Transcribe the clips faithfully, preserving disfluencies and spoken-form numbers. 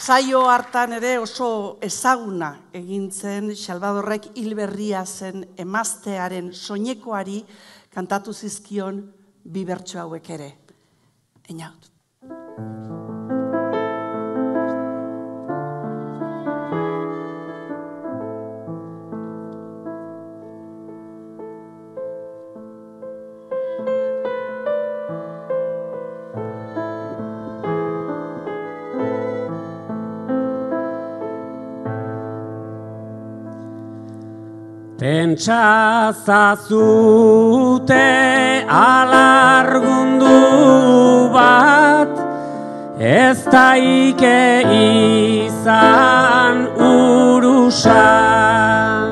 saio hartan ere oso ezaguna egin zen Salvadorrek hilberria zen emaztearen soinekoari kantatu zizkion bi bertso hauek ere. Einaut. Pentsazazute alargundu bat, ez daike izan urusan.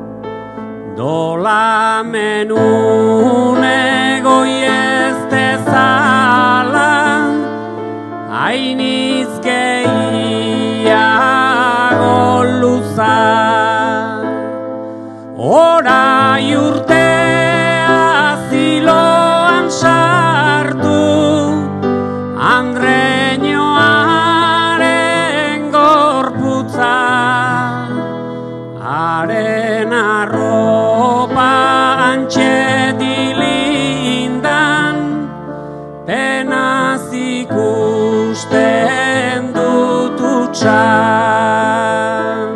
Dolamenun egoi ez dezalan, hainiz gehiago luzan. Orai urtea ziloan sartu, andreñoaren gorputza, haren arropa antxe dilindan, penaz ikusten dut utxan.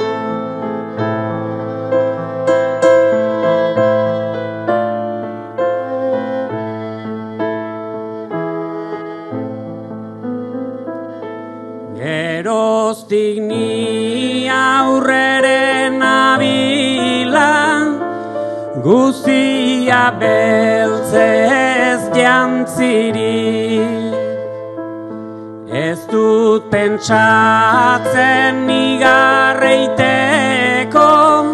Geroztik ni aurreren abila, guztia beltzez jantziri. Ez dut pentsatzen nigarreiteko,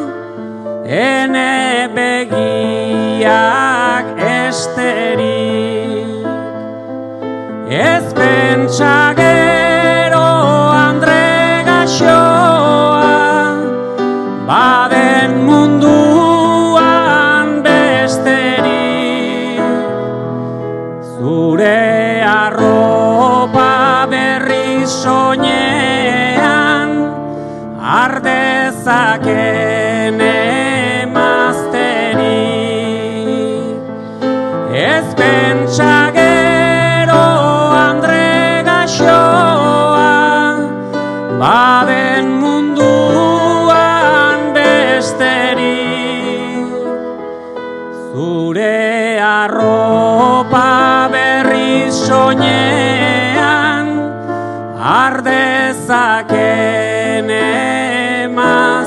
ene begiak esterik. Ez pentsa baden munduan besterik, zure arropa berri soinean, ardezaken emazterik. Ez pentsa gero andre gaxoa, baden munduan besterik, zure arropa berri soinean, ardezaken emazterik.